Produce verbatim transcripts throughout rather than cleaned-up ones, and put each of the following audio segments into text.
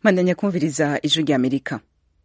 Mandanya kumviriza ijwi rya Amerika.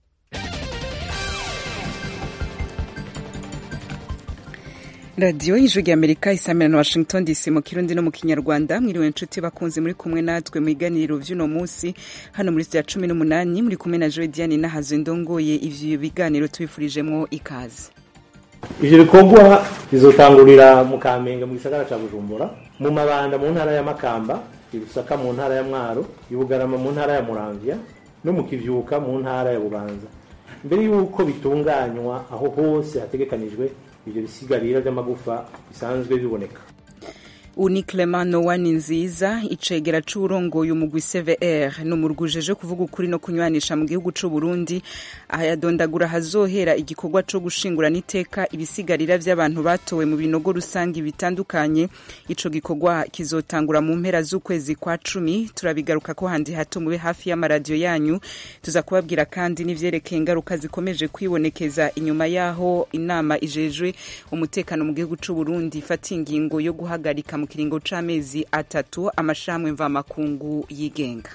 Radio ijwi rya Amerika isamira na Washington D C mu Kirundi no mu Kinyarwanda. Mwiriwe nshuti bakunzi muri kumwe natwe mu iganiro vy'uno munsi hano muri ya cumi n'umunani muri kumwe na Joy Diane na Hazindongoye. Ivyo biganiro tubifurijemwo ikaze. Ivyo bikorwa bizotangurira mu Kamenge mu gisagara ca Bujumbura, mu Mabanda mu ntara ya Makamba, Ibusaka mu ntara ya Mwaro, Ibugarama mu ntara ya Muramvya no mu Kivyuka mu ntara ya Bubanza. Mbere yuko bitunganywa aho hose hategekanijwe ivyo bisigarira by'amagufa bisanzwe biboneka. Uni Clement Nowani nziza icegera c'urongoye umugwi C V R n'umurgujeje kuvuga ukuri no kunywanisha mu gihugu c'u Burundi, aha yadondagura hazohera igikorwa co gushingura niteka ibisigarira vy'abantu batowe mu binogo rusangi bitandukanye. Ico gikorwa kizotangura mu mpera z'ukwezi kwa cumi. Turabigaruka ko handi hato mube hafi y'amaradiyo yanyu, tuza kubabwira kandi n'ivyerekeye ingaruka zikomeje kwibonekeza inyuma yaho inama ijejwe umutekano mu gihugu c'u Burundi ifata ingingo yo guhagarika mu kiringo c'amezi atatu amashirahamwe mvamakungu yigenga.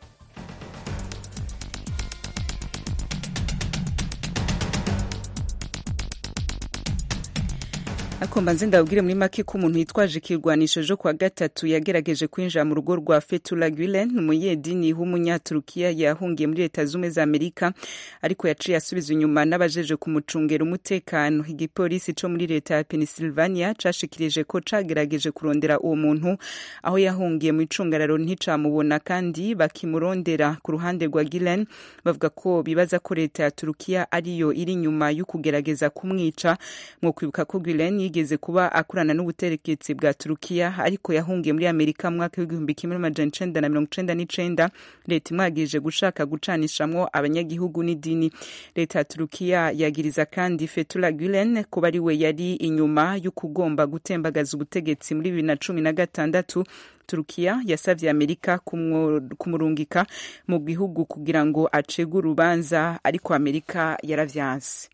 Akomba nze ndabwire muri make ko umuntu yitwaje ikirwanisho jo kwa gatatu yagerageje kwinjira mu rugo rwa Fethullah Gülen, umuyedini w'umunyaturukiya yahungiye muri Leta Zumwe za Amerika, ariko yaciye asubiza inyuma n'abajeje kumucungera umutekano. Igipolisi co muri Leta ya Pennsylvania cashikirije ko cagerageje kurondera uwo muntu aho yahungiye mu icungararo nticamubona, kandi bakimurondera ku ruhande rwa Gülen bavuga ko bibaza ko Leta ya Turukiya ariyo iri nyuma yo kugerageza kumwica. Mwo kwibuka ko Gülen yigeze kuba akurana n'ubutegetsi bwa Turukiya, ariko yahungiye muri Amerika mu mwaka w'igihumbi kimwe n'amajana icenda na mirongo icenda n'icenda. Leta imwagirije gushaka gucanishamwo abanyagihugu n'idini. Leta ya Turukiya yagiriza kandi Fethullah Gülen kuba ari we yari inyuma y'ukugomba gutembagaza ubutegetsi muri bibiri na cumi na gatandatu. Turukiya yasavye Amerika kumurungika mu gihugu kugira ngo acegure urubanza, ariko Amerika yaravyanse.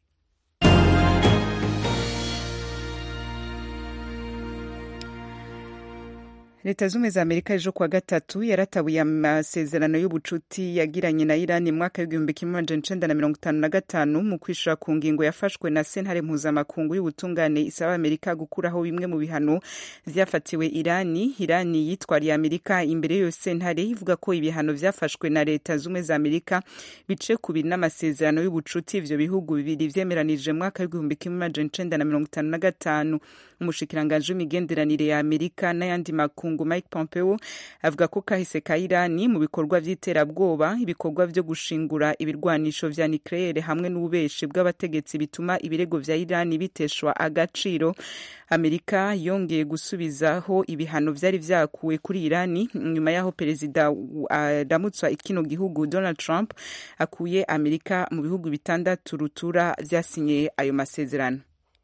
Leta Zumwe za Amerika ejo kwa gatatu yaratabuye amasezerano y'ubucuti yagiranye na Iran mu mwaka w'igihumbi kimwe n'amajana icenda na mirongo itanu na gatanu mu kwishura ku ngingo yafashwe na sentare mpuzamakungu y'ubutungane isaba Amerika gukuraho bimwe mu bihano vyafatiwe Irani. Irani yitwariye Amerika imbere y'iyo sentare ivuga ko ibihano vyafashwe na Leta Zumwe za Amerika bice kubiri n'amasezerano y'ubucuti ivyo bihugu bibiri vyemeranije mu mwaka w'igihumbi kimwe n'amajana icenda na mirongo itanu na gatanu. Umushikiranganje w'imigenderanire ya Amerika n'ayandi makungu Mike Pompeo avuga ko kahise ka Irani mu bikorwa vy'iterabwoba, ibikorwa vyo gushingura ibirwanisho vya nucleaire hamwe n'ububeshi bw'abategetsi bituma ibirego vya Irani biteshwa agaciro. Amerika yongeye gusubizaho ibihano vyari vyakuwe kuri Irani nyuma yaho perezida aramutswa ikino gihugu Donald Trump akuye Amerika mu bihugu bitandatu rutura vyasinye ayo masezerano.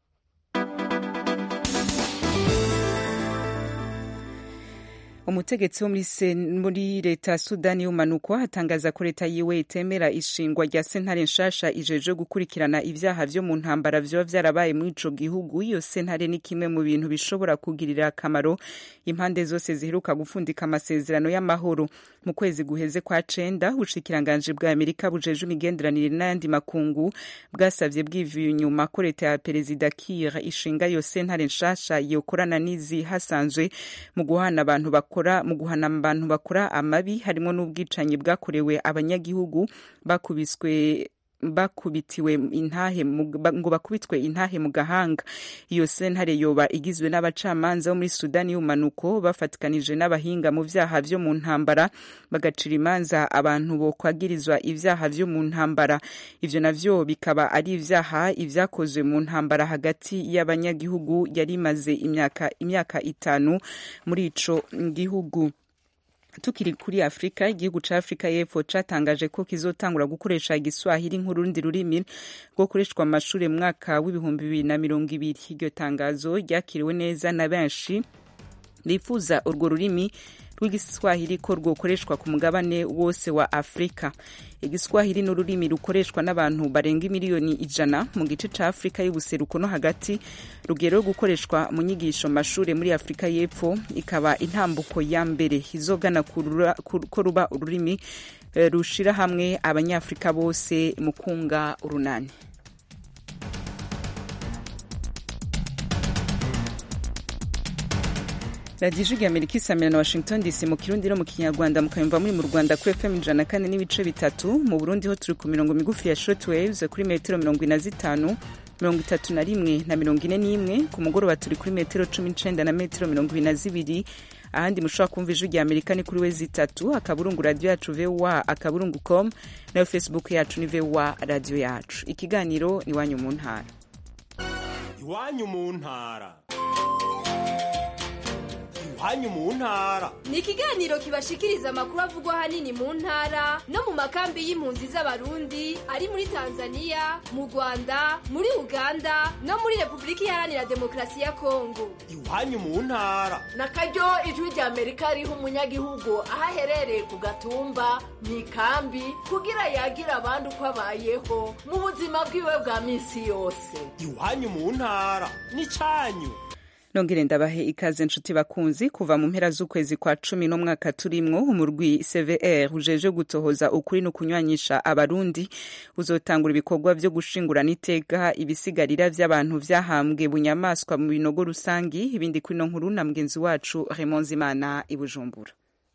Umutegetsi wo muri Leta Sudani y'umanuko atangaza ko leta yiwe itemera ishingwa rya sentare nshasha ijeje gukurikirana ivyaha vyo mu ntambara vyo vyarabaye muri ico gihugu. Iyo sentare ni kimwe mu bintu bishobora kugirira akamaro impande zose ziheruka gufundika amasezerano y'amahoro. Mu kwezi guheze kwa cenda, ubushikiranganje bwa Amerika bujeje imigenderanire n'ayandi makungu bwasavye bwivuye inyuma ko leta ya Perezida Kiir ishinga iyo sentare nshasha yokorana n'izi hasanzwe mu guhana abantu bakora mu guhana abantu bakora amabi harimo n'ubwicanyi bwakorewe abanyagihugu bakubiswe bakubitiwe intahe ngo bakubitwe intahe mu gahanga. Iyo sentare yoba igizwe n'abacamanza bo muri Sudani y'umanuko bafatikanije n'abahinga mu vyaha vyo mu ntambara bagacira imanza abantu bo kwagirizwa ivyaha vyo mu ntambara. Ivyo navyo bikaba ari ivyaha ivyakozwe mu ntambara hagati y'abanyagihugu yari imaze imyaka imyaka itanu muri ico gihugu. Tukiri kuri Afrika, igihugu ca Afrika y'Epfo catangaje ko kizotangura gukoresha igiswahili nk'urundi rurimi rwo koreshwa mu mashure mu mwaka w'ibihumbi bibiri na mirongo ibiri. Iryo tangazo ryakiriwe neza na benshi bifuza urwo rurimi rw'igiswahili ko rwokoreshwa ku mugabane wose wa Afrika. Igiswahili n'ururimi rukoreshwa n'abantu barenga miliyoni ijana mu gice ca Afrika y'ubuseruko no hagati, rugero gukoreshwa mu nyigisho mashure muri Afrika y'Epfo, ikaba intambuko ya mbere izogana ko ruba ururimi rushira hamwe abanyafrika bose mu kunga urunani. Radio Ijwi ry'Amerika isamira na Washington D C mu Kirundi no mu Kinyarwanda mukayumva muri mu Rwanda kuri F M ijana na kane n'ibice bitatu, mu Burundi ho turi ku mirongo migufi ya shortwaves kuri metero mirongo ine na zitanu, mirongo itatu na rimwe na mirongo ine n'imwe, ku mugoroba turi kuri metero cumi n'icenda na metero mirongo ibiri na zibiri. Ahandi mushobora kumva Ijwi ry'Amerika ni kuri wezi itatu akaburungu radio yacu V O A akaburungu com, nayo Facebook yacu ni V O A radio yacu. Ikiganiro ni Iwanyu mu ntara. Iwanyu mu ntara. Iwanyu mu ntara ni ikiganiro kibashikiriza amakuru avugwa hanini mu ntara no mu makambi y'impunzi z'abarundi ari muri Tanzania, mu Rwanda, muri Uganda no muri Republika Iharanira Demokarasi ya Kongo. Iwanyu mu ntara nakaryo Ijwi ry'Amerika riha umunyagihugu ahaherereye ku gatumba mu ikambi kugira yagira abandi uko abayeho mu buzima bwiwe bwa misi yose. Iwanyu mu ntara ni canyu. Nongere ndabahe ikaze nshuti bakunzi kuva mu mpera z'ukwezi kwa cumi no mwaka turimwo umurwi C V R ujeje gutohoza ukuri no kunywanyisha abarundi uzotangura ibikorwa vyo gushingurana iteka ibisigarira vy'abantu vyahambwe bunyamaswa mu binogo rusangi. Ibindi kuri no nkuru na mugenzi wacu Raymond Zimana i Bujumbura.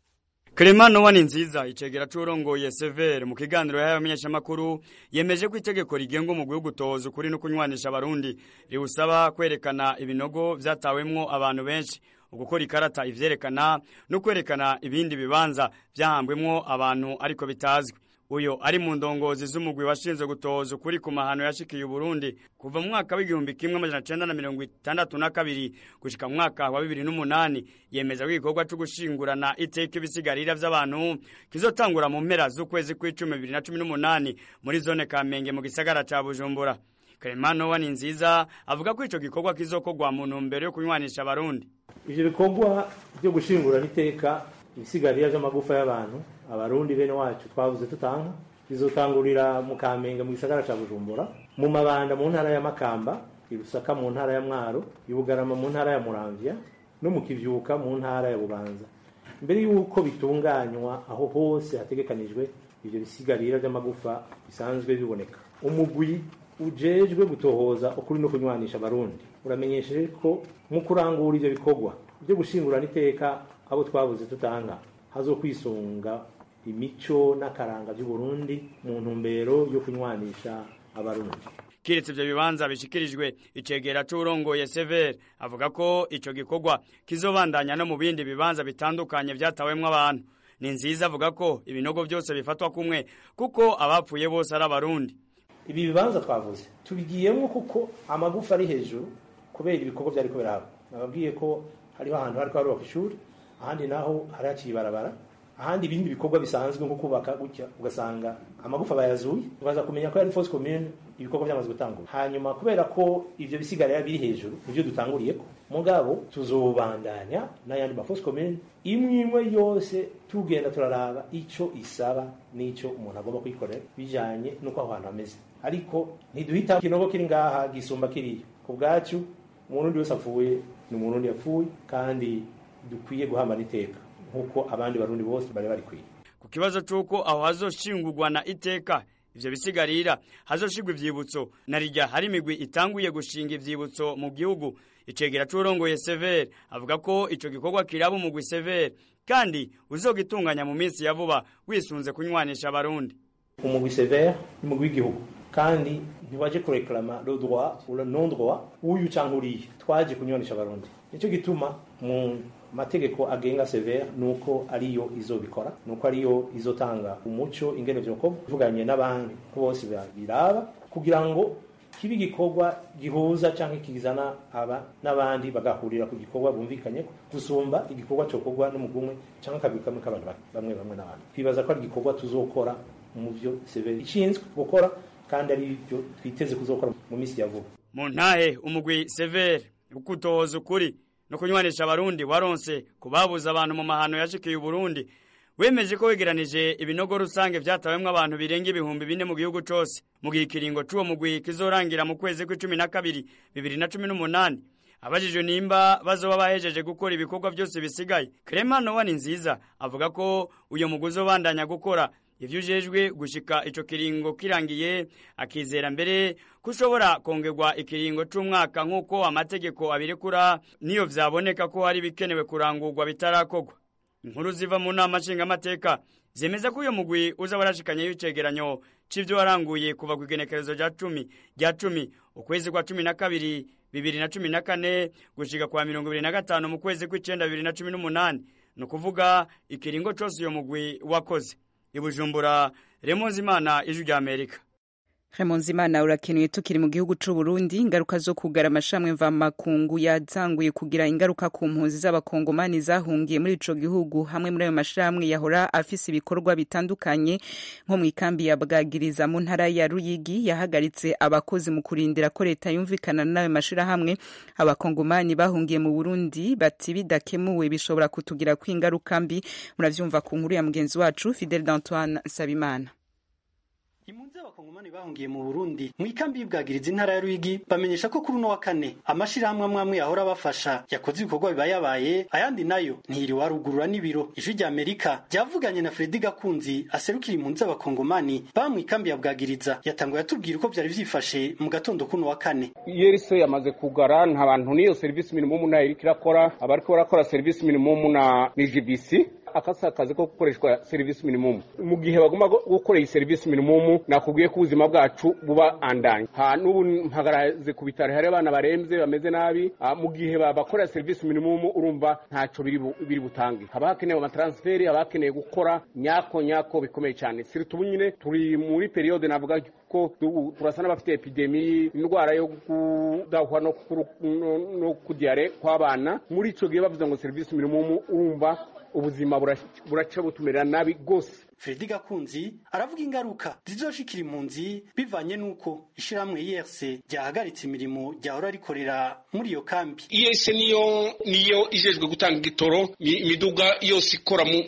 Clement Wani nziza icegera curongoye C V R mu kiganiro y'abamenyesha makuru yemeje ko itegeko rigengo mu gihugu toza ukuri no kunywanisha abarundi riusaba kwerekana ibinogo vyatawemwo abantu benshi, ugukora ikarata ivyerekana no kwerekana ibindi bibanza vyahambwemwo abantu ariko bitazwi. Uyo ari mu ndongozi z'umugwi washinze gutoza ukuri ku mahano yashikiye Burundi kuva mu mwaka w'igihumbi kimwe amajana cenda na mirongo itandatu na kabiri gushika mu mwaka wa bibiri n'umunani, yemeza ko igikorwa cyo gushingurana iteka ibisigarira vy'abantu kizotangura mu mpera z'ukwezi kw'icumi bibiri na cumi n'umunani muri zone Kamenge mu gisagara ca Bujumbura. Clement Wani nziza avuga ko ico gikorwa kizokorwa mu ntumbero yo kunywanisha abarundi. Ivyo bikorwa byo gushingurana iteka ibisigarira vy'amagufa y'abantu abarundi bene wacu twavuze tutanga bizotangurira mu Kamenge mu gisagara ca Bujumbura, mu Mabanda mu ntara ya Makamba, Irusaka mu ntara ya Mwaro, Ibugarama mu ntara ya Muramvya no mu Kivyuka mu ntara ya Bubanza. Mbere yuko bitunganywa aho hose hategekanijwe ivyo bisigarira vy'amagufa bisanzwe biboneka, umugwi ujejwe gutohoza ukuri no kunywanisha abarundi uramenyesheje ko mu kurangura ivyo bikorwa byo gushingurana iteka abo twavuze tutanga hazokwisunga imico n'akaranga by'u Burundi mu ntumbero yo kunywanisha abarundi. Kiretse ivyo bibanza bishikirijwe, icegera c'urongoye C V R avuga ko ico gikorwa kizobandanya no mu bindi bibanza bitandukanye vyatawemwo abantu. Ni nziza avuga ko ibinogo byose bifatwa kumwe kuko abapfuye bose ari abarundi. Ibi bibanza twavuze tubigiyemo kuko amagufa ari hejuru kubera ibikorwa byari ko biraba. Nababwiye ko hariho ahantu hari ko ari ishuri, ahandi naho hari haciye barabara, ahandi ibindi bikorwa bisanzwe nko kubaka gutya ugasanga amagufa bayazuye, ubaza kumenya ko yari force commune ibikorwa byamaze gutangura. Hanyuma kubera ko ivyo bisigarira biri hejuru ivyo dutanguriye ko mugabo tuzobandanya n'ayandi ma force commune imwe imwe yose tugenda turaraba ico isaba n'ico umuntu agomba kwikorera bijanye nuko aho hantu hameze. Ariko ntiduhita kinogo kiri ngaha gisumba kiri ku bwacu umuntu wese apfuye ni umuntu yapfuye kandi dukwiye guhamba n'iteka nkuko abandi barundi bose bari bari kwiye. Ku kibazo cyuko aho hazoshingurwa na iteka ivyo bisigarira hazoshigwa ivyibutso narijya hari imigwi itanguye gushinga ivyibutso mu gihugu, icegera c'urongoye C V R avuga ko ico gikorwa kiraba umugwi C V R kandi uzogitunganya mu minsi ya vuba wisunze kunywanisha abarundi. Umugwi C V R ni umugwi w'igihugu kandi ntiwaje kureklama le droit ou le non droit uyu cankuriye, twaje kunywanisha abarundi. Nico gituma mu mategeko agenga C V R nuko ariyo izobikora, nuko ariyo izotanga umuco ingene vyoko vuganye n'abandi bose biraba kugira ngo kibi gikorwa gihuza canke kizana aba n'abandi bagahurira ku gikorwa bumvikanye gusumba igikorwa cyo kogwa n'umugumwe canke kabikamwe k'abantu bamwe bamwe n'abandi. Twibaza ko ari igikorwa tuzokora mu byo C V R ishinzwe gukora kandi ari byo twiteze kuzokora mu misi ya vuba. Mu ntahe umugwi C V R ukutoza ukuri no kunywanisha abarundi waronse kubabuza abantu mu mahano yashikiye Burundi wemeje ko wegeranije ibinogo rusange vyatawemwe abantu birenga ibihumbi bine mu gihugu cose mu gikiringo c'uwo mugwi kizorangira mu kwezi kw'icumi na kabiri bibiri na cumi n'umunani. Abajijwe nimba bazoba bahejeje gukora ibikorwa byose bisigaye, Clement Wani nziza avuga ko uyo mugwi uzobandanya gukora ivyo ujejwe gushika ico kiringo kirangiye akizera mbere kushobora kongerwa ikiringo c'umwaka nk'uko amategeko abirekura niyo vyaboneka ko hari bikenewe kurangurwa bitarakorwa. Inkuru ziva mu nama nshingamateka zemeza ko uyo mugwi uza warashikanye y'icegeranyo c'ivyo waranguye kuva ku igenekerezo rya cumi rya cumi ukwezi kwa cumi na kabiri bibiri na cumi na kane gushika kwa mirongo ibiri na gatanu mu kwezi kw'icenda bibiri na cumi n'umunani, no kuvuga ikiringo cose uyo mugwi wakoze. I Bujumbura, Raymond Zimana, Ijwi rya Amerika. Raymond Zimana, urakenuye. Tukiri mu gihugu c'u Burundi, ingaruka zo kugara amashamwe mva makungu yazanguye kugira ingaruka ku mpunzi z'abakongomani zahungiye muri ico gihugu. Hamwe muri ayo mashamwe yahora afise ibikorwa bitandukanye nko mu ikambi ya Bwagiriza mu ntara ya Ruyigi yahagaritse abakozi mu kurindira ko leta yumvikana n'ayo mashirahamwe. Abakongomani bahungiye mu Burundi bati bidakemuwe bishobora kutugira ku ingaruka mbi. Muravyumva ku nkuru ya mugenzi wacu Fidel D'Antoine Sabimana. Impunzi z'abakongomani bahungiye mu Burundi mu ikambi y'Ibwagiriza intara ya Ruyigi bamenyesha ko kuri uno wa kane amashirahamwe amwe amwe yahora bafasha yakoze ibikorwa bibayabaye, ayandi nayo ntiri warugurura n'ibiro. Ijwi rya Amerika ryavuganye na Fredy Gakunzi aserukira impunzi z'abakongomani ba mu ikambi ya Bwagiriza, yatanguye atubwira uko vyari vyifashe mu gatondo kuno wa kane. Yerise yamaze kugara nta bantu niyo service minimum nayo ikirakora, abariko barakora service minimum na N G B C akasa akazi ko gukoreshwa service minimum. Mu gihe bagomba gukora iyi service minimum nakubwiye ko ubuzima bwacu buba andanye. Ha n'ubu mpagaraze ku bitaro hari abana baremze bameze nabi, mu gihe babakora service minimum urumva ntaco biri biri butange. Haba hakenewe ama transfer, haba hakenewe gukora nyako nyako bikomeye cyane. Siri tubunyine turi muri periode navuga ko turasana bafite epidemie indwara yo kudahwa no no kudiare kw'abana. Muri ico gihe bavuze ngo service minimum urumva ubuzima buraca butumira nabi gose. Fredy Gakunzi aravuga ingaruka zizoshikira impunzi bivanye nuko ishiramwe I R C ryahagaritse imirimo ryahora rikorera muri iyo kambi. I R C niyo niyo ijejwe gutanga igitoro, imiduga yose ikora mu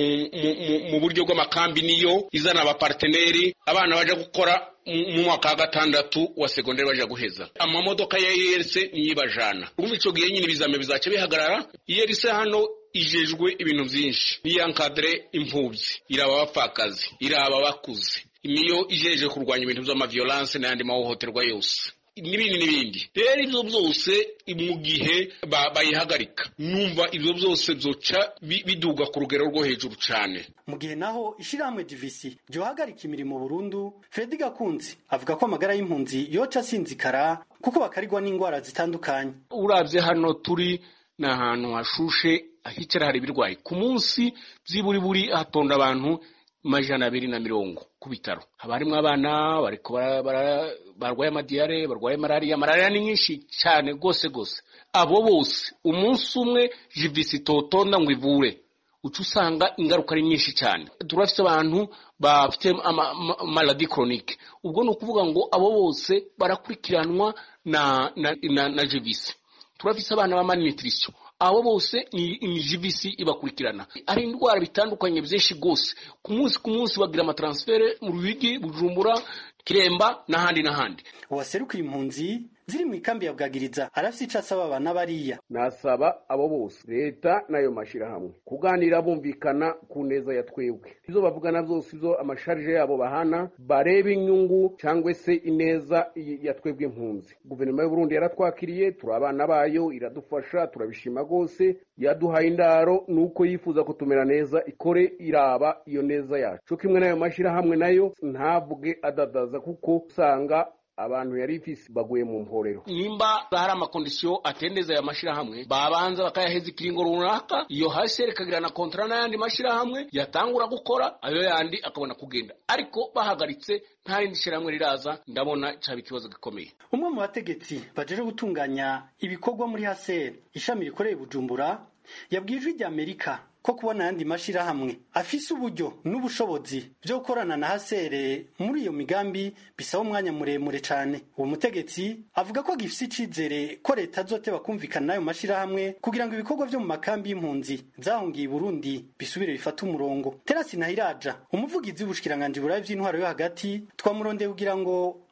mu buryo bw'amakambi niyo izana aba parteneri, abana baje gukora mu mwaka wa gatandatu wa segonderi baje guheza. Amamodoka ya I R C niyibajana. Urumva ico gihe nyine bizame bizace bihagarara. I R C hano ijejwe ibintu byinshi, niyankadre impfubyi, iraba abapfakazi, iraba abakuze, niyo ijeje kurwanya ibintu by'ama violence n'andi mahohoterwa yose n'ibindi n'ibindi. Rero ibyo byose mu gihe bayihagarika numva ibyo byose byoca biduga ku rugero rwo hejuru cyane. Mu gihe naho ishiramwe D V C ryo hagarika imirimo burundu, Fredy Gakunzi avuga ko amagara y'impunzi yoca sinzikara kuko bakarigwa n'ingwara zitandukanye. Uravye hano turi na hantu hashushe ahicara hari birwaye ku munsi byiburi buri hatonda abantu majana abiri na mirongo ku bitaro. Habarimwe abana bariko barwaye amadiyare, barwaye malaria. Malaria ni nyinshi cyane gose gose. Abo bose umunsi umwe jivisi totonda ngo ivure ucu usanga ingaruka ari nyinshi cyane. Turafite abantu bafite maladie chronique, ubwo no kuvuga ngo abo bose barakurikiranwa na na, na, na jivisi. Turafite abana ba malnutrition, abo bose ni G V C ibakurikirana. Ari indwara bitandukanye byinshi gose, ku munsi ku munsi bagira ama transfer mu Ruyigi, Bujumbura, Kiremba n'ahandi n'ahandi. Uwaserukira impunzi ziri mu ikambi ya Bwagiriza arafite icasaba abana bariya. Nasaba abo bose leta nayo mashira hamwe kuganira bumvikana ku neza ya twebwe, izo bavugana byose izo amasharije yabo bahana barebe inyungu cyangwe se ineza ya twebwe impunzi. Guverinoma y'u Burundi yaratwakiriye, turabana bayo, iradufasha, turabishima gose, yaduhaye indaro nuko yifuza kutumera neza, ikore iraba iyo neza yacu. Cyo kimwe nayo mashira hamwe nayo ntavuge adadaza kuko usanga abantu yari ifisi baguye mu mporero. Nimba hari amakondisiyo atendeza ya mashira hamwe babanza bakayaheza ikiringo runaka, iyo hasi rekagira na kontra n'ayandi mashira hamwe yatangura gukora, ayo yandi akabona kugenda. Ariko bahagaritse nta rindi shira hamwe riraza, ndabona cyabe ikibazo gikomeye. Umwe mu bategetsi bajeje gutunganya ibikorwa muri H C R ishami rikoreye Bujumbura yabwiye Ijwi rya Amerika ko kubona yandi mashira hamwe afise uburyo n'ubushobozi byo gukorana na H C R muri iyo migambi bisaba umwanya muremure cyane. Uwo mutegetsi avuga ko gifise icizere ko leta zote bakumvikana nayo mashira hamwe kugira ngo ibikorwa byo mu makambi y'impunzi zahungiye Burundi bisubire bifata umurongo. Terasi Nahiraja umuvugizi w'ubushikiranganje burayi by'intwaro yo hagati twamurondeye kugira ngo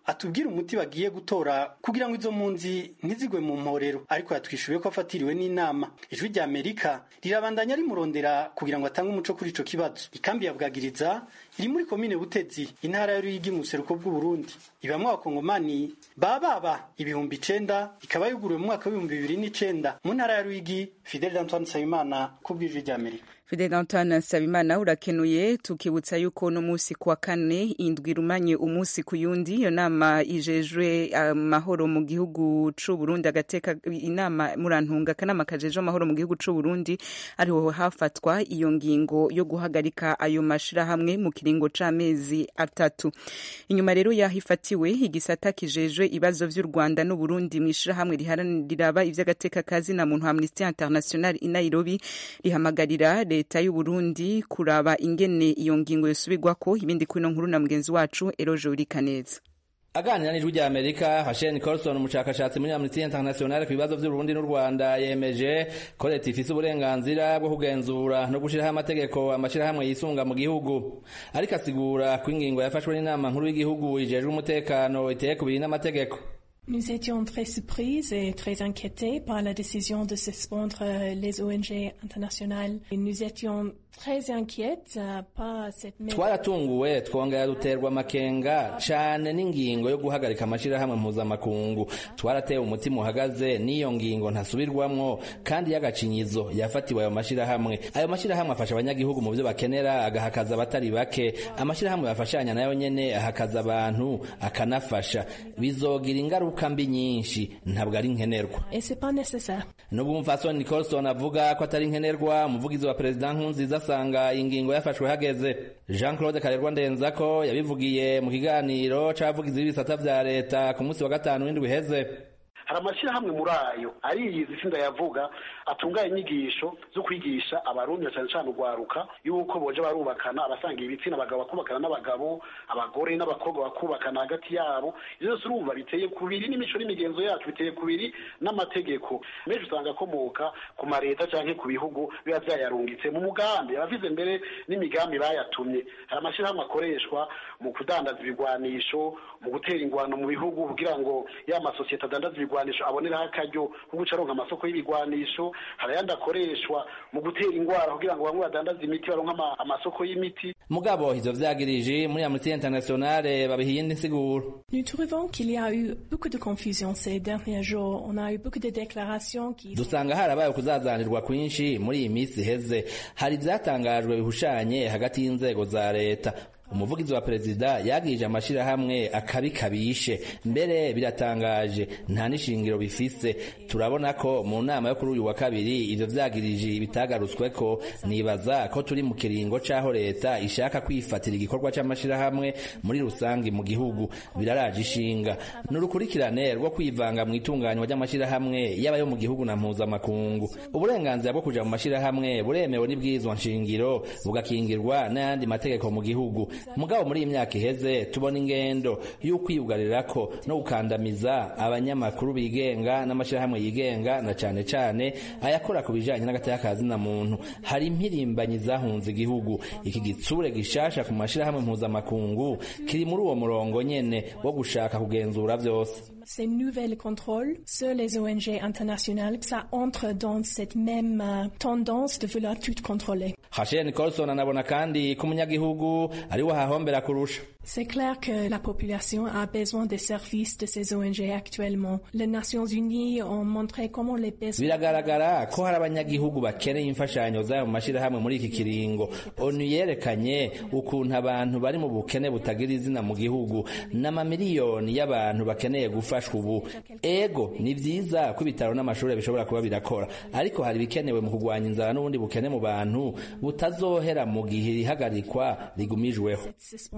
atubwira umuti bagiye gutora kugira ngo izo mpunzi ntizigwe mu mporero, ariko yatwishuye ko afatiriwe n'inama. Ijwi rya Amerika rirabandanya rimurondera kugira ngo atange umuco kuri ico kibazo. Ikambi ya Bwagiriza iri muri komine Butezi, intara ya Ruyigi mu seruko bw'u Burundi. Ibamwe abakongomani bababa ibihumbi icenda, ikaba yuguruwe mu mwaka w'ibihumbi bibiri n'icenda mu ntara ya Ruyigi. Fidel Antoine Nsabimana ku bw'Ijwi rya Amerika. Fidel Antoine Nsabimana urakenuye. Tukibutsa yuko no musi kwa kane indwi rumanye umunsi ku yundi iyo nama ijejwe amahoro uh, mu gihugu c'u Burundi, agateka inama murantunga kanama kajejwe amahoro mu gihugu c'u Burundi, ariho hafatwa iyo ngingo yo guhagarika ayo mashira hamwe mu kiringo c'amezi atatu. Inyuma rero yahifatiwe igisata kijejwe ibibazo vy'u Rwanda n'u Burundi mwishira hamwe riharanira ivy'agateka kazi na muntu Amnesty International i Nairobi rihamagarira leta y'u Burundi kuraba ingene iyo ngingo yosubirwako. Ibindi kwino nkuru na mugenzi wacu Eroje Urikaneza. Aganira n'Ijwi rya Amerika, Hashem Nicholson umushakashatsi muri Amnesty International ku bibazo vy'u Burundi n'u Rwanda yemeje ko leta ifise uburenganzira bwo kugenzura no gushiraho amategeko amashirahamwe yisunga mu gihugu, ariko asigura ko ingingo yafashwe n'inama nkuru y'igihugu ijejwe umutekano iteye kubiri n'amategeko. Nous étions très surprises et très inquiétés par la décision de suspendre les O N G internationales. Et nous étions très inquiètes par cette mesure. Twaratunguwe twongera duterwa amakenga cane n'ingingo yo guhagarika amashirahamwe mpuzamakungu. Twaratewe umutima uhagaze n'iyo ngingo ntasubirwamwo kandi y'agacinyizo yafatiwe ayo mashirahamwe. Ayo mashirahamwe afasha abanyagihugu mu byo bakenera, agahakaza abatari bake. Amashirahamwe yafashanya nayo nyene ahakaza abantu akanafasha. Bizogira ingaruka kambi nyinshi ntabwo ari nkenerwa. Et c'est pas nécessaire. Nubwo umufasoni Nicholson avuga ko atari nkenerwa, umuvugizi wa President Nkurunziza asanga ingingo yafashwe hageze. Jean Claude Karerwa Ndenzako yabivugiye mu kiganiro c'abavugizi b'ibisata vya leta ku munsi wa gatanu w'indwi heze. Hari amashirahamwe muri ayo ariyizi sinda yavuga atunga inyigisho zo kwigisha abarundi cyane cyane ugwaruka yuko boje barubakana, abasanga ibitsina abagabo bakubakana n'abagabo, abagore n'abakobwa bakubakana hagati yabo. Izo zose urumva biteye kubiri n'imico n'imigenzo yacu, biteye kubiri n'amategeko. Meje usanga komoka ku mareta canke ku bihugu biba byayarungitse mu mugambi abavize mbere n'imigambi bayatumye. Hari amashirahamwe akoreshwa mu kudandaza ibigwanisho, mu gutera ingwano mu bihugu kugira ngo ya masosiyete adandaza ibigwanisho abonera akaryo ko gucaronka amasoko y'ibigwanisho. Hari yandi akoreshwa mu gutera ingwara kugira ngo bamwe badandaza imiti baronka amasoko y'imiti. Mugabo ivyo vyagirije muri Amnesty International babihiye indi siguro. Nous trouvons qu'il y a eu beaucoup de confusion ces derniers jours. On a eu beaucoup de déclarations qui dusanga harabaye kuzazanirwa kwinshi muri iyi minsi heze. Hari vyatangajwe bihushanye hagati y'inzego za leta. Umuvugizi wa perezida yagije amashirahamwe akabikabishe, mbere biratangaje nta nishingiro bifise. Turabona ko mu nama yo kuri uyu wa kabiri ivyo vyagirije bitagarutsweko. Nibaza ko turi mu kiringo caho leta ishaka kwifatira igikorwa c'amashirahamwe muri rusangi mu gihugu. Biraraje ishinga n'urukurikirane rwo kwivanga mu itunganywa ry'amashirahamwe y'abayo mu gihugu na mpuzamakungu. Uburenganzira bwo kuja mu mashirahamwe buremewe n'ibwirizwa nshingiro bugakingirwa n'ayandi mategeko mu gihugu. Mugabo muri imyaka iheze tubona ingendo y'ukwiyugarirako no gukandamiza abanyamakuru bigenga n'amashirahamwe yigenga na cane cane ayakora ku bijanye n'agatakazi na muntu. Hari impirimbanyi zahunze igihugu. Iki gitsure gishasha ku mashirahamwe mpuzamakungu kiri muri uwo murongo nyene wo gushaka kugenzura vyose. Ces nouvelles contrôles sur les O N G internationales, ça entre dans cette même euh, tendance de vouloir tout contrôler. Hashem Nicholson anabona kandi ko umunyagihugu ari wo hahombera kurusha. C'est clair que la population a besoin des services de ces O N G actuellement. Les Nations Unies ont montré comment les besoins... Biragaragara ko hari abanyagihugu bakeneye imfashanyo zayo mu mashirahamwe muri iki kiringo. Onu yerekanye ukuntu abantu bari mu bukene butagira izina mu gihugu n'amamiliyoni y'abantu bakeneye gufashwa ubu. Ego ni vyiza ko ibitaro n'amashuri bishobora kuba birakora, ariko hari bikenewe mu kugwanya inzara n'ubundi bukene mu bantu butazohera mu gihe rihagarikwa rigumijweho.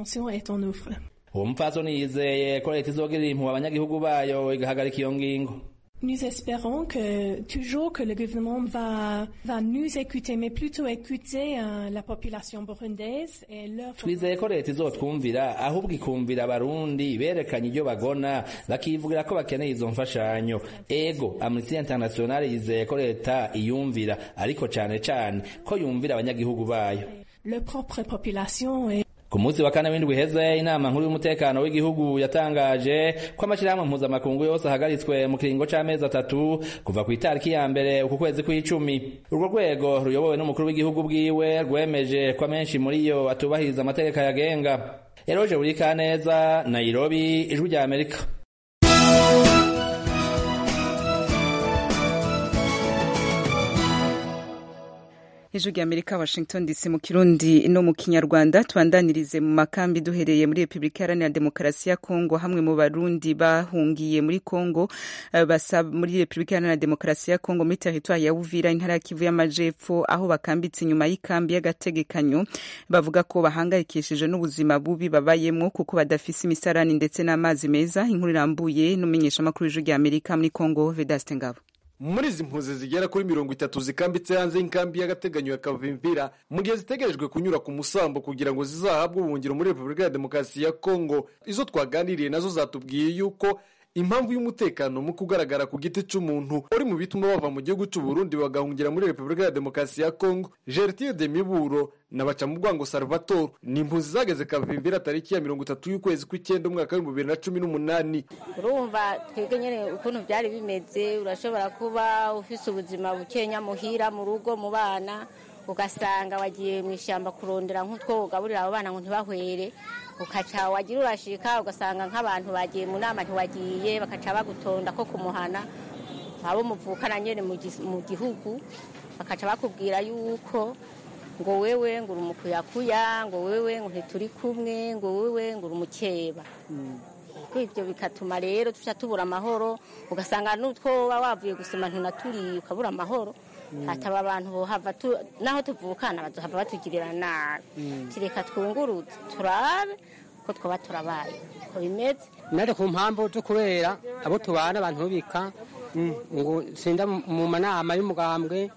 Uwo mupfasoni yizeye ko leta izogirira impuhwe abanyagihugu bayo igahagarika iyo ngingo. Nous espérons que toujours que le gouvernement va va nous écouter, mais plutôt écouter euh, la population burundaise et leur. Twizeye ko leta izotwumvira ahubwo ikumvira abarundi berekanye ibyo bagona bakivugira ko bakeneye izo mfashanyo. Ego Amnesty International yizeye ko leta iyumvira, ariko cane cane ko yumvira abanyagihugu bayo. Le propre population est ku munsi wa kane w'indwi heze inama nkuru y'umutekano w'igihugu yatangaje ko amashirahamwe mpuzamakungu yose ahagaritswe mu kiringo c'amezi atatu kuva ku itariki ya mbere uku kwezi kw'icumi. Urwo rwego ruyobowe n'umukuru w'igihugu bwiwe rwemeje ko menshi muri yo atubahiriza amategeko yagenga. Eroje Burikaneza, Nairobi, Ijwi rya Amerika. Ijwi rya Amerika, Washington D C mu Kirundi no mu Kinyarwanda. Tubandanirize mu makambi duhereye muri Republika Iharanira Demokarasi ya Kongo. Hamwe mu Barundi bahungiye muri Kongo basaba muri Republika Iharanira Demokarasi ya Kongo muri territoire ya Uvira intara ya Kivu y'Amajepfo aho bakambitse inyuma y'ikambi y'agategekanyo, bavuga ko bahangayikishije n'ubuzima bubi babayemwo kuko badafise imisarani ndetse n'amazi meza. Inkuru irambuye n'umenyesha makuru y'Ijwi rya Amerika muri Kongo, Vedaste Ngabo. Muri izi mpunzi zigera kuri mirongo itatu zikambitse hanze y'inkambi y'agateganyo ya Kavimvira mu gihe zitegerejwe kunyura ku musambo kugira ngo zizahabwe ubuhungiro muri Republika ya Demokarasi ya Kongo. Izo twaganiriye nazo zatubwiye yuko impamvu y'umutekano mu kugaragara ku giti c'umuntu uri mu bituma bava mu gihugu c'u Burundi bagahungira muri Republika ya Demokarasi ya Kongo. Gertrude de Miburo na Bacamugwango Salvatore ni impunzi zageze Kavimvira tariki ya mirongo itatu y'ukwezi kw'icyenda umwaka wa bibiri na cumi n'umunani. Urumva twebwe nyene ukuntu byari bimeze, urashobora kuba ufise ubuzima bukenya muhira mu rugo mu bana, ugasanga wagiye mu ishyamba kurondera nk'utwo ugaburira abo bana ngo ntibahwere, ukaca wagira urashika ugasanga nk'abantu bagiye mu nama ntiwagiye, bakaca bagutonda ko kumuhana abo muvukana nyene mu gihugu, bakaca bakubwira yuko ngo wewe ngo urumukuyakuya, ngo wewe ngo ntituri kumwe, ngo wewe ngo urumukeba. Ibyo bikatuma rero tuca tubura amahoro, ugasanga n'utwo wavuye gusoma ntunaturi ukabura amahoro. Hataba abantu hava naho tuvukana bazohava batugirira nabi. Kireka twunguruze turabe ko twaba turabaye ko bimeze. Nare ku mpamvu zo kubera abo tubana abantu bika ngo sinda mu manama y'umugambwe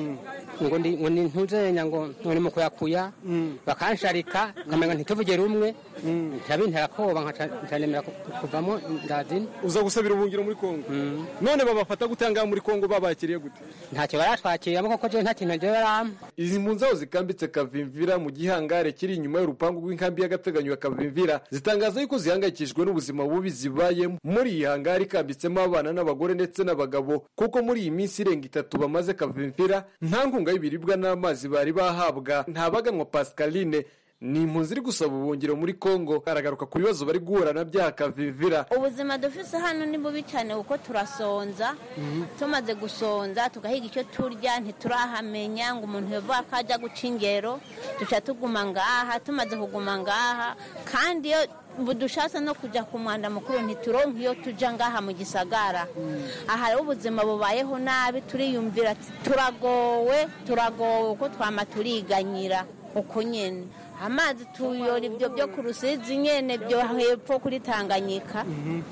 ngo ndi ngo ntuzenya ngo ngo mu kuyakuya bakansharika kamenga ntituvuge rumwe ntabintera koba nkacanemera kuvamo ndazini. Uza gusabira ubuhungiro muri Kongo none babafata gutanga muri Kongo babakiriye gute? Ntacyo baratwakiramo koko je nta kintu je baram. Izi mpunzi aho zikambitse Kavimvira mu gihangare kiri inyuma y'urupangu rw'inkambi y'agateganyo ya Kavimvira zitangaza yuko zihangayikishijwe n'ubuzima bubi zibayemo. Muri iyi hangare ikambitsemo abana n'abagore ndetse n'abagabo kuko muri iyi minsi irenga itatu bamaze Kavimvira nta nkunga y'ibiribwa n'amazi bari bahabwa. Ntabaganwa Pascaline ni impunzi iri gusaba ubuhungiro muri Kongo, aragaruka ku bibazo bari guhura na bya Kavimvira. Ubuzima dufise hano ni bubi cyane kuko turasonza, tumaze gusonza tugahiga icyo turya ntiturahamenya ngo umuntu yova akajya guca ingero, duca tuguma ngaha. Tumaze kuguma ngaha kandi iyo budushatse no kujya ku mwanda mukuru ntituronka iyo tuja ngaha mu gisagara. Aha rero ubuzima bubayeho nabi, turiyumvira ati turagowe turagowe uko twama turiganyira uko nyene. Amazi tuyora ibyo byo ku Rusizi nyene byo hepfo kuri Tanganyika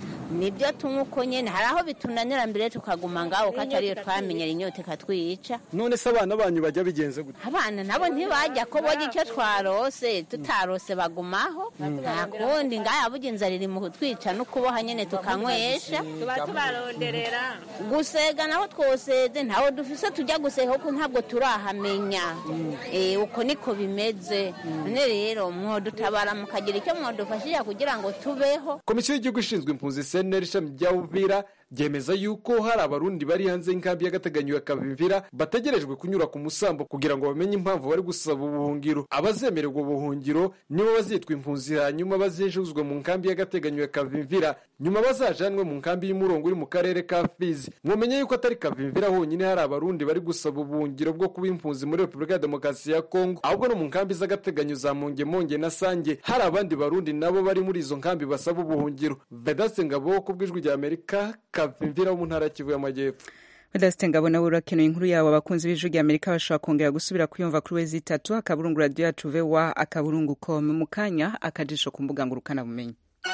nibyo tunywa uko nyene. Hari aho bitunanira mbere tukaguma ngaho katariyo twamenyera inyota ikatwica. None se abana banyu bajya bigenze gute? Abana nabo ntibajya ko boga icyo twarose tutarose bagumaho. Nta kundi ngaya bugenza riri mu kutwica no kuboha nyene tukanywesha. Tuba tubaronderera gusega naho twoseze ntaho dufise tujya gusega kuko ntabwo turahamenya. Eh uko niko bimeze. None rero mwodutabara mukagira icyo mwodufashije kugira ngo tubeho. Komisiyo y'igihugu ishinzwe impunzi C N R ishami rya Uvira byemeza yuko hari abarundi bari hanze y'inkambi y'agateganyo ya Kavimvira bategerejwe kunyura ku musambo kugira ngo bamenye impamvu bari gusaba ubuhungiro. Abazemererwa ubuhungiro nibo bazitwa impunzi hanyuma bazejuzwe mu nkambi y'agateganyo ya Kavimvira, nyuma bazajanwe mu nkambi y'Umurongo uri mu karere ka Fizi. Mumenye yuko atari Kavimvira honyine hari abarundi bari gusaba ubuhungiro bwo kuba impunzi muri Republika ya Demokarasi ya Kongo, ahubwo no mu nkambi z'agateganyo za Mongemonge na Sange hari abandi barundi nabo bari muri izo nkambi basaba ubuhungiro. Vedaste Ngabo ku bw'Ijwi rya Amerika, Kavimvira mu ntara Kivu y'Amajyepfo. Vedaste Ngabo nawe urakenuye inkuru yawe. Abakunzi b'Ijwi rya Amerika bashobora kongera gusubira kuyumva kuri wezi itatu akaburungu radio yacu V W akaburungu com mu kanya akajisho ku mbuga ngurukana bumenyi.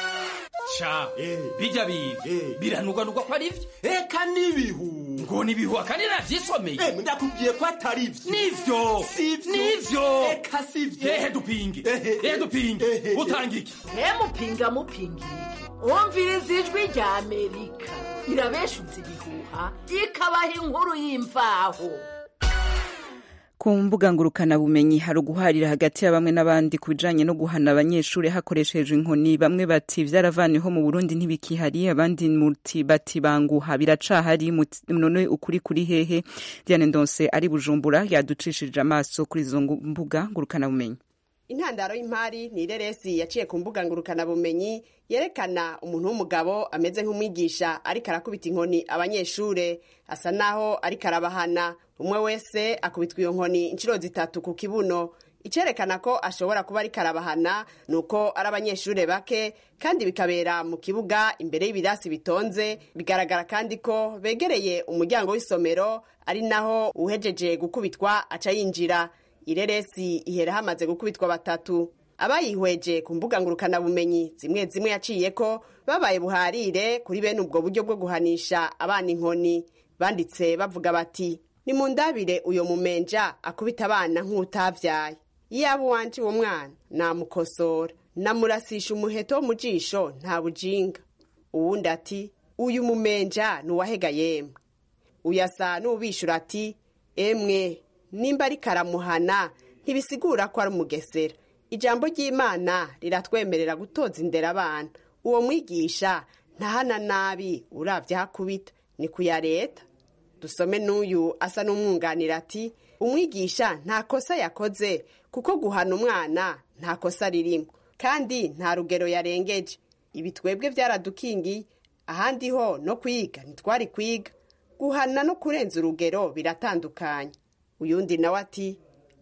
Cha bijya bibi biranugwanugwa ko ari byo eka nibihu ngo nibihu akanira vyisomeye eh ndakubwiye ko atari byo nivyo nivyo eka sivyo ehe dupinge ehe dupinge utangike he mupinga mupingire umviriza Ijwi rya Amerika irabeshutse ibihuha ikabaha inkuru y'imvaho. ku mbuga ngurukana bumenyi hari uguharira hagati ya bamwe n'abandi ku bijanye no guhana abanyeshuri hakoreshejwe inkoni. Bamwe bati vyaravaniho mu Burundi ntibikihari, abandi muti bati banguha biracahari. None ukuri kuri hehe? Diane Ndonse ari Bujumbura yaducishije amaso kuri izo mbuga ngurukana bumenyi. Intandaro y'impari ni ireresi yaciye ku mbuga ngurukana bumenyi yerekana umuntu w'umugabo ameze nk'umwigisha ariko arakubita inkoni abanyeshure, asa naho ariko arabahana. Umwe wese akubitwa iyo nkoni inshuro zitatu ku kibuno. Icerekana ko ashobora kuba ariko arabahana nuko ari abanyeshure bake kandi bikabera mu kibuga imbere y'ibirasi bitonze. Bigaragara kandi ko begereye umuryango w'isomero, ari naho uhejeje gukubitwa aca yinjira. Ireresi ihera hamaze gukubitwa batatu. Abayihweje ku mbuga ngurukana bumenyi zimwe zimwe yaciye ko babaye buharire kuri bene ubwo buryo bwo guhanisha abana inkoni. Banditse bavuga bati ni mundabire uyo mumenja akubita abana nk'utavyaye. Yaba wanje uwo mwana namukosora, namurasisha umuheto mu jisho nta bujinga. Uwundi ati uyu mumenja nuwahega yemwe. Uyasa n'ubishura ati emwe nimba ari karamuhana ntibisigura ko ari umugesera. Ijambo ry'Imana riratwemerera gutoza indera abana. Uwo mwigisha ntahana nabi uravye hakubita ni kuya leta. Dusome n'uyu asa n'umwunganira ati umwigisha nta kosa yakoze kuko guhana umwana nta kosa ririmo kandi nta rugero yarengeje. Ibi twebwe byaradukingi, ahandi ho no kwiga ntitwari kwiga. Guhana no kurenza urugero biratandukanye. Uyundi nawe ati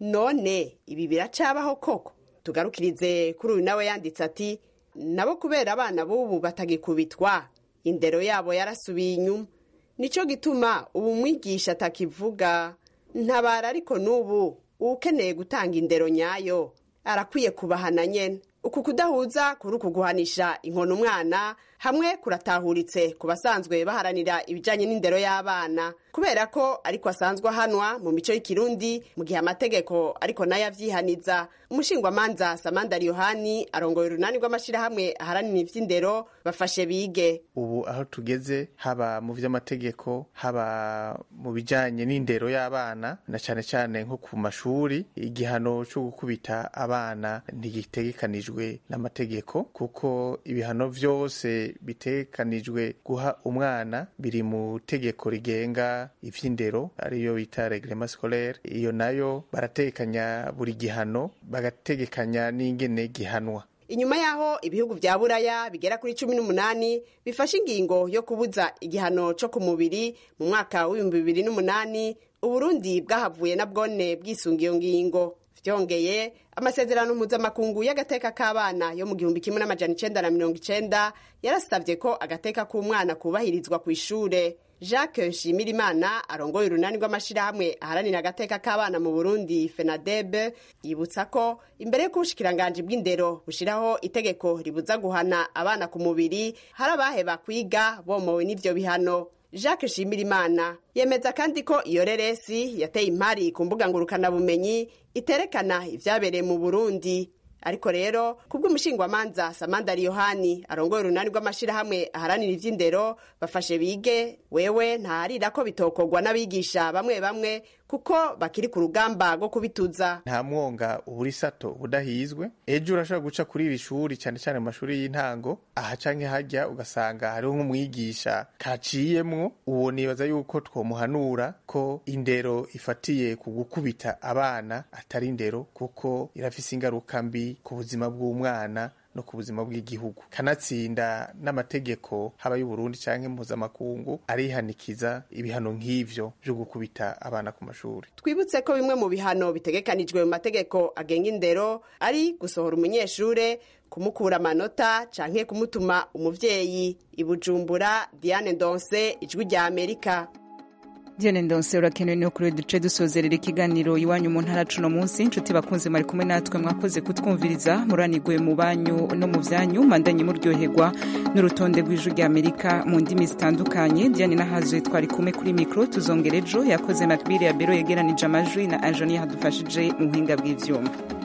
none ibi biracabaho koko? Tugarukirize kuri uyu nawe yanditse ati nabo kubera abana bubu batagikubitwa indero yabo yarasubiye inyuma, nico gituma ubu mwigisha atakivuga. Ntabara ariko nubu ukeneye gutanga indero nyayo arakwiye kubahana nyene. Uku kudahuza kuri ukuguhanisha inkono umwana hamwe kuratahuritse ku basanzwe baharanira ibijanye n'indero y'abana, kubera ko ariko asanzwe ahanwa mu mico y'ikirundi mu gihe amategeko ariko nayo avyihaniza. Umushingwamanza Samandari Yohani arongoye urunani rw'amashirahamwe aharanira ivy'indero bafashe bige. Ubu aho tugeze haba mu vy'amategeko haba mu bijanye n'indero y'abana na cane cane nko ku mashuri, igihano cyo gukubita abana ntigitegekanijwe n'amategeko kuko ibihano vyose bitekanijwe guha umwana biri mu tegeko rigenga ivy'indero ariyo bita reglement scolaire. Iyo nayo baratekanya buri gihano bagategekanya n'ingene gihanwa. Inyuma yaho ibihugu vya Buraya bigera kuri cumi n'umunani bifashe ingingo yo kubuza igihano cyo ku mubiri mu mwaka w'ibihumbi bibiri n'umunani, Uburundi bwahavuye na bwone bwisungiye ngingo. Vyongeye amasezerano mpuzamakungu y'agateka k'abana yo mu gihumbi kimwe n'amajana icenda na mirongo icenda yarasavye ko agateka k'umwana kubahirizwa ku ishure. Jacques Nshimirimana arongoye urunani rw'amashirahamwe aharanira agateka k'abana mu Burundi FENADEB yibutsa ko imbere yo kubushikiranganje bw'indero bushiraho itegeko ribuza guhana abana ku mubiri hari abaheba kwiga bomowe n'ivyo bihano. Jacques Nshimirimana yemeza kandi ko iyo reresi yateye impari ku mbuga ngurukana bumenyi iterekana ivyabereye mu Burundi. Ariko rero kubwo umushingwamanza Samandari Yohani arongoye urunani rw'amashirahamwe aharanira ivy'indero bafashe bige, wewe ntaharira ko bitokorwa n'abigisha bamwe bamwe kuko bakiri ku rugamba rwo kubituza. Nta mwonga uburi sato budahizwe. Ejo urashobora guca kuri iri shuri cyane cyane mu mashuri y'intango aha canke hajya ugasanga hariho nk'umwigisha kaciyemwo. Uwo nibaza yuko twomuhanura ko indero ifatiye ku gukubita abana atari indero kuko irafise ingaruka mbi ku buzima bw'umwana no ku buzima bw'igihugu. Kanatsinda n'amategeko haba y'u Burundi canke mpuzamakungu arihanikiza ibihano nk'ivyo byo gukubita abana ku mashuri. Twibutse ko bimwe mu bihano bitegekanijwe mu mategeko agenga indero ari gusohora umunyeshure, kumukura amanota canke kumutuma umuvyeyi. I Bujumbura, Diane Ndonse, Ijwi rya Amerika. Diane Ndonse urakenewe no kuri duce dusozerera ikiganiro iwanyu mu ntara cuno munsi. Inshuti bakunze mwari kumwe natwe mwakoze kutwumviriza, muranigwe mu banyu no mu vyanyu, mandanye muryoherwa n'urutonde rw'Ijwi rya Amerika mu ndimi zitandukanye. Diane Nahazo twari kumwe kuri micro, tuzongera ejo. Yakoze Macbire ya Bero yegeranije amajwi na Anjonia hadufashije mu buhinga bw'ivyuma.